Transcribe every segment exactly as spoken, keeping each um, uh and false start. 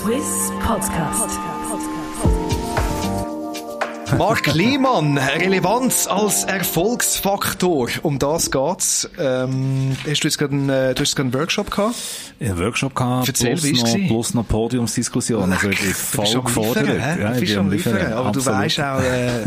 Swiss Podcast. Marc Lehmann, Relevanz als Erfolgsfaktor. Um das geht's. Ähm, hast du jetzt gerade einen, du hast gerade einen Workshop gehabt? Einen Workshop gehabt, Erzähl, plus, noch, plus noch Podiumsdiskussion. Also ich bin voll gefordert. Ja, du bist am Liefern. Aber du weisst auch,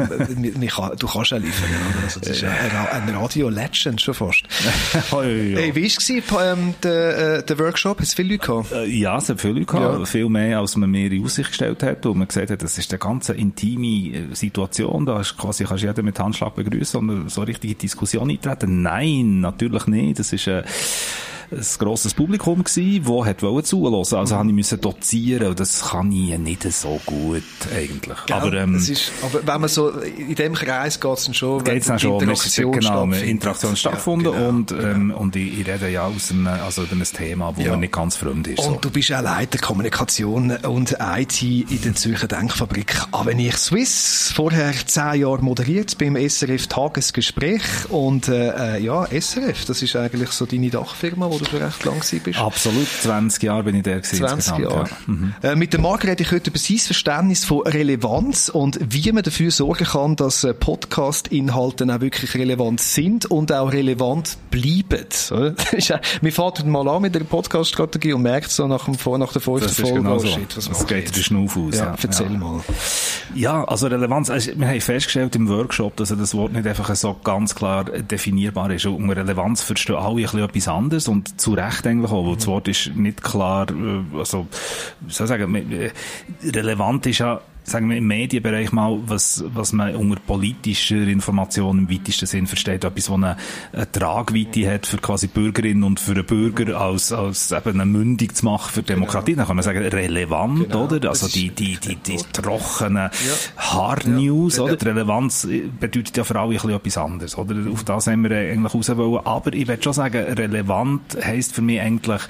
äh, kann, du kannst auch liefern. Also das ist ein, ein Radio-Legend schon fast. oh, ja, ja. Hey, wie war ähm, der, äh, der Workshop? Hat es viele Leute gehabt? Äh, ja, es hat viele Leute gehabt. Ja. Viel mehr, als man mir in Aussicht gestellt hat. Und man gesagt hat, das ist eine ganz intime Situation. Da ist quasi, kannst du jeden mit Handschlag begrüßen und so richtige Diskussion eintreten. Nein, natürlich nicht. Das ist äh, ein grosses Publikum gsi, wo hat wollen zuhören. Also habe ich müssen dozieren und das kann ich nicht so gut eigentlich. Gell, aber, ähm, das ist, aber wenn man so in dem Kreis geht's dann schon, geht's dann schon, Interaktion genau, stattfindet. Interaktion stattgefunden ja, genau, und ähm, genau. und ich, ich rede ja aus einem, also über ein Thema, wo ja. mir nicht ganz fremd ist. Und so. du bist auch Leiter Kommunikation und I T in der Zürcher Denkfabrik Avenir Suisse. Vorher zehn Jahre moderiert beim S R F Tagesgespräch und äh, ja, S R F, das ist eigentlich so deine Dachfirma, wo du schon recht lang gewesen bist. Absolut, zwanzig Jahre bin ich der gewesen. zwanzig Jahre. Ja. Mhm. Äh, mit dem Marc rede ich heute über sein Verständnis von Relevanz und wie man dafür sorgen kann, dass äh, Podcast-Inhalte auch wirklich relevant sind und auch relevant bleiben. Oder? Wir fangen mal an mit der Podcast-Strategie und merkt so nach, dem, nach der fünften Folge, genau oh so. shit, was das geht der Schnuff aus. Ja, ja. erzähl ja. mal. Ja, also Relevanz, also wir haben festgestellt im Workshop, dass das Wort nicht einfach so ganz klar definierbar ist. Und Relevanz verstehen alle ein bisschen etwas anderes und zu Recht eigentlich auch, weil das Wort ist nicht klar, also, wie soll ich sagen, relevant ist ja, sagen wir im Medienbereich mal, was, was man unter politischer Information im weitesten Sinn versteht, etwas, das eine, eine Tragweite hat für quasi Bürgerinnen und für einen Bürger als, als eben eine Mündung zu machen für Demokratie. Genau. Dann kann man sagen, relevant, genau. Oder? Also die, die, die, die trockenen ja. Hard-News, ja. Oder? Die Relevanz bedeutet ja für alle ein bisschen etwas anderes, oder? Auf das haben wir eigentlich raus wollen. Aber ich will schon sagen, relevant heisst für mich eigentlich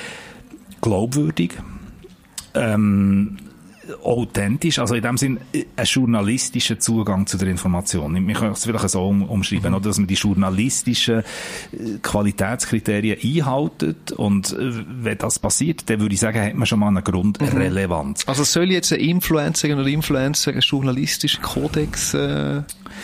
glaubwürdig, ähm, authentisch, also in dem Sinn ein journalistischer Zugang zu der Information. Wir können es vielleicht so um, umschreiben, mhm. oder, dass man die journalistischen Qualitätskriterien einhaltet und äh, wenn das passiert, dann würde ich sagen, hat man schon mal eine Grundrelevanz. Mhm. Also soll jetzt eine Influencerin oder Influencer einen journalistischen Kodex äh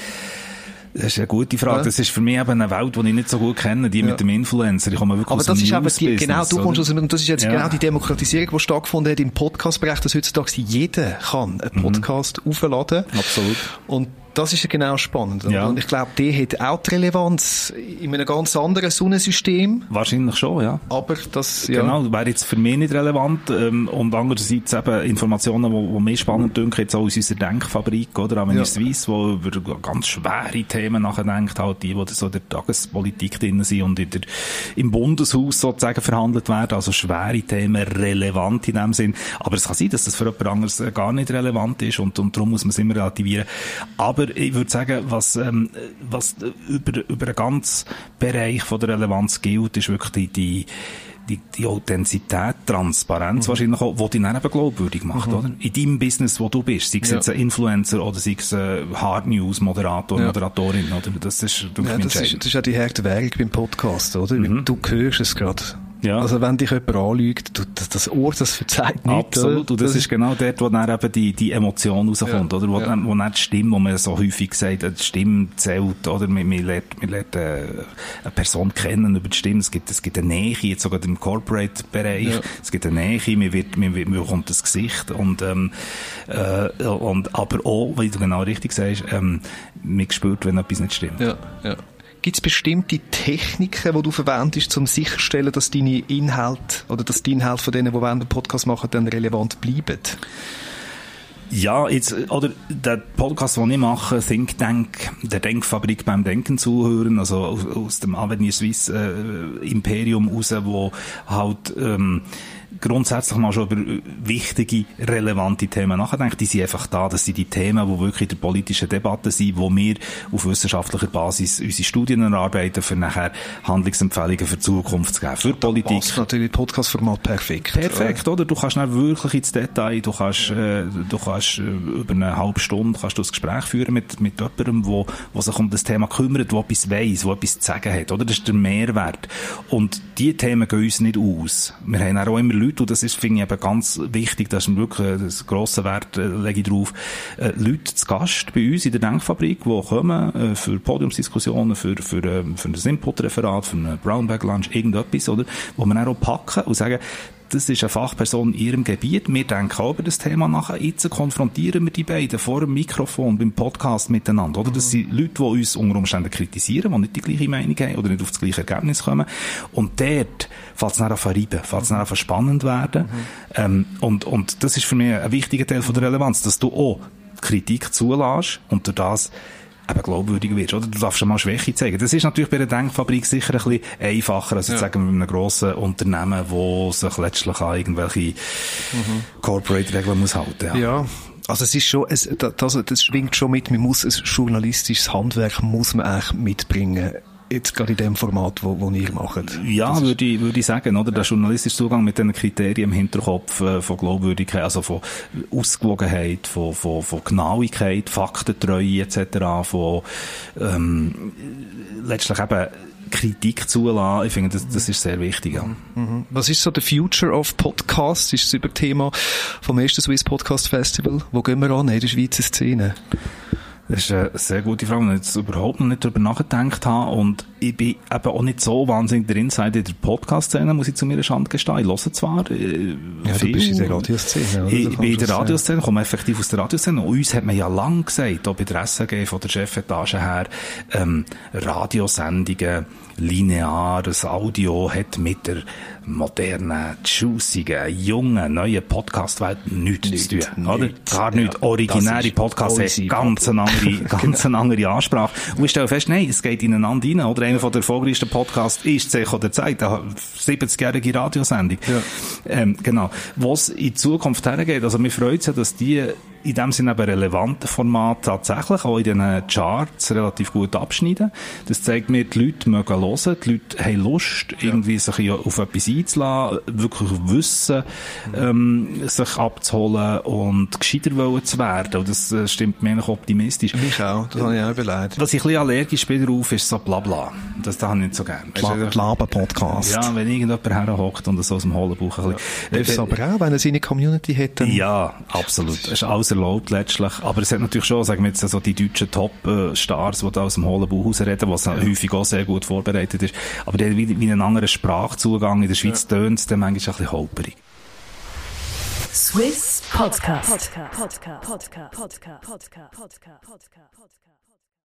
Das ist eine gute Frage. Ja. Das ist für mich eben eine Welt, die ich nicht so gut kenne, die ja. mit dem Influencer. Ich komme wirklich aber aus das dem ist aber die, genau, du kommst aus dem, und das ist jetzt ja. genau die Demokratisierung, die stattgefunden hat im Podcast-Bereich, dass heutzutage jeder kann einen Podcast mhm. aufladen. Absolut. Und das ist ja genau spannend. Ja. Und ich glaube, die hat auch die Relevanz in einem ganz anderen Sonnensystem. Wahrscheinlich schon, ja. Aber das, ja. Genau, wäre jetzt für mich nicht relevant. Ähm, und andererseits eben Informationen, die, die mir spannend dünken, jetzt auch aus unserer Denkfabrik, oder? Avenir ja. Suisse, wo über ganz schwere Themen nachdenkt, halt die, die so in der Tagespolitik drin sind und in der, im Bundeshaus sozusagen verhandelt werden. Also schwere Themen, relevant in dem Sinn. Aber es kann sein, dass das für jemand anderes gar nicht relevant ist und, und darum muss man es immer relativieren. Aber Aber ich würde sagen, was, ähm, was über, über einen ganzen Bereich von der Relevanz gilt, ist wirklich die, die, die, die Authentizität, Transparenz mhm. wahrscheinlich auch, die dich dann eben glaubwürdig macht, mhm. oder? In deinem Business, wo du bist, sei es ja. jetzt ein Influencer oder sei es ein Hard News Moderator, ja. Moderatorin, oder? Das ist, ja, das ist, das ist ja die harte Währung beim Podcast, oder? Mhm. Du hörst es gerade. Ja. Also wenn dich jemand anlügt, du, das, das Ohr, das verzeiht nicht. Absolut, und das, das ist genau dort, wo dann eben die, die Emotion rauskommt, ja. oder? Wo, ja. dann, wo nicht die Stimme, wo man so häufig sagt, die Stimme zählt, oder? Man, man lernt, man lernt äh, eine Person kennen über die Stimme. Es gibt, es gibt eine Nähe, jetzt sogar im Corporate-Bereich. Ja. Es gibt eine Nähe, man wird, man, wird, man bekommt das Gesicht und, ähm, äh, und, aber auch, wie du genau richtig sagst, ähm, man spürt, wenn etwas nicht stimmt. Ja, ja. Gibt es bestimmte Techniken, die du verwendest, um sicherzustellen, dass deine Inhalte oder dass die Inhalte von denen, die einen Podcast machen, dann relevant bleiben? Ja, jetzt, oder, der Podcast, den ich mache, Think Tank, der Denkfabrik beim Denken zuhören, also aus, aus dem Avenir Suisse äh, Imperium raus, wo halt, ähm, grundsätzlich mal schon über wichtige, relevante Themen nachdenken. Die sind einfach da. Das sind die Themen, die wirklich in der politischen Debatte sind, wo wir auf wissenschaftlicher Basis unsere Studien erarbeiten, für nachher Handlungsempfehlungen für die Zukunft zu geben. Für da Politik. Passt natürlich Podcast-Format perfekt. Perfekt, oder? Du kannst dann wirklich ins Detail, du kannst, äh, du kannst äh, über eine halbe Stunde kannst du ein Gespräch führen mit, mit jemandem, wo, wo sich um das Thema kümmert, wo etwas weiss, wo etwas zu sagen hat, oder? Das ist der Mehrwert. Und diese Themen gehen uns nicht aus. Wir haben auch immer Leute, und das ist, finde ich eben ganz wichtig, das ist wirklich ein grosser Wert, äh, lege ich drauf, äh, Leute zu Gast bei uns in der Denkfabrik, die kommen äh, für Podiumsdiskussionen, für, für, äh, für ein Input-Referat, für einen Brownbag-Lunch, irgendetwas, oder? Wo wir dann auch packen und sagen, das ist eine Fachperson in ihrem Gebiet. Wir denken auch über das Thema nach. Jetzt konfrontieren wir die beiden vor dem Mikrofon, beim Podcast miteinander. Oder? Das sind Leute, die uns unter Umständen kritisieren, die nicht die gleiche Meinung haben oder nicht auf das gleiche Ergebnis kommen. Und dort fällt es dann an verreiben, fällt es dann an spannend werden. Mhm. Ähm, und, und das ist für mich ein wichtiger Teil von der Relevanz, dass du auch Kritik zulässt und durch das eben glaubwürdig wirst, oder? Du darfst schon mal Schwäche zeigen. Das ist natürlich bei der Denkfabrik sicher ein bisschen einfacher, als ja. sagen wir mit einem grossen Unternehmen, wo sich letztlich an irgendwelche mhm. Corporate-Regeln muss halten. Ja. ja. Also es ist schon, es, das, das schwingt schon mit, man muss ein journalistisches Handwerk muss man eigentlich mitbringen. Jetzt gerade in dem Format, wo, wo ihr macht. Ja, würde ich, würde ich sagen, oder? Der journalistische Zugang mit den Kriterien im Hinterkopf, äh, von Glaubwürdigkeit, also von Ausgewogenheit, von, von, von Genauigkeit, Faktentreue, et cetera, von, ähm, letztlich eben Kritik zulassen. Ich finde, das, das ist sehr wichtig, ja. Mhm. Was ist so der Future of Podcasts? Ist das über Thema vom ersten Swiss Podcast Festival? Wo gehen wir an in der Schweizer Szene? Das ist eine sehr gute Frage, weil ich jetzt überhaupt noch nicht darüber nachgedacht habe. Und ich bin eben auch nicht so wahnsinnig der Insider in der Podcast-Szene, muss ich zu meiner Schande gestehen. Ich höre zwar äh, ja, viel. Du bist in der Radioszene, oder? Ich bin in der Radioszene, komme effektiv aus der Radioszene. Und uns hat man ja lang gesagt, auch bei der S A G von der Chefetage her, ähm, Radiosendungen, lineares Audio hat mit der modernen, juicigen, jungen, neuen Podcast-Welt nichts nicht, zu tun, oder? Nicht. Gar nichts. Ja, originäre Podcasts haben ganz eine andere, ganz eine andere Ansprache. Und ich stelle fest, nein, es geht ineinander rein, oder? Einer von der erfolgreichsten Podcasts ist «Zeichen der Zeit», eine siebzigjährige Radiosendung. Ja. Ähm, genau. Was in Zukunft hergeht, also mir freut es ja, dass die in dem Sinne eben relevante Format tatsächlich auch in den Charts relativ gut abschneiden. Das zeigt mir, die Leute mögen hören, die Leute haben Lust, ja. irgendwie sich auf etwas einzulassen, wirklich Wissen ähm, sich abzuholen und gescheiter wollen zu werden. Und das äh, stimmt mir eigentlich optimistisch. Mich auch, das habe ich auch überlegt. Was ich ein bisschen allergisch bin darauf, ist so Blabla. Das, das habe ich nicht so gerne. Blabla-Podcast. Ja, wenn irgendjemand herhockt und so aus dem hohlen Bauch ein bisschen. Ja. Das ist aber auch, wenn er seine Community hat, dann... Ja, absolut. Das ist alles erlaubt letztlich. Aber es hat natürlich schon, sagen wir jetzt, so die deutschen Top-Stars, die da aus dem hohlen Bauch reden, was ja. häufig auch sehr gut vorbereitet ist. Aber der wie, wie einen anderen Sprachzugang in der Schweiz ja. tönt es dann manchmal ein bisschen holperig. Swiss Podcast. Podcast. Podcast. Podcast. Podcast. Podcast. Podcast. Podcast.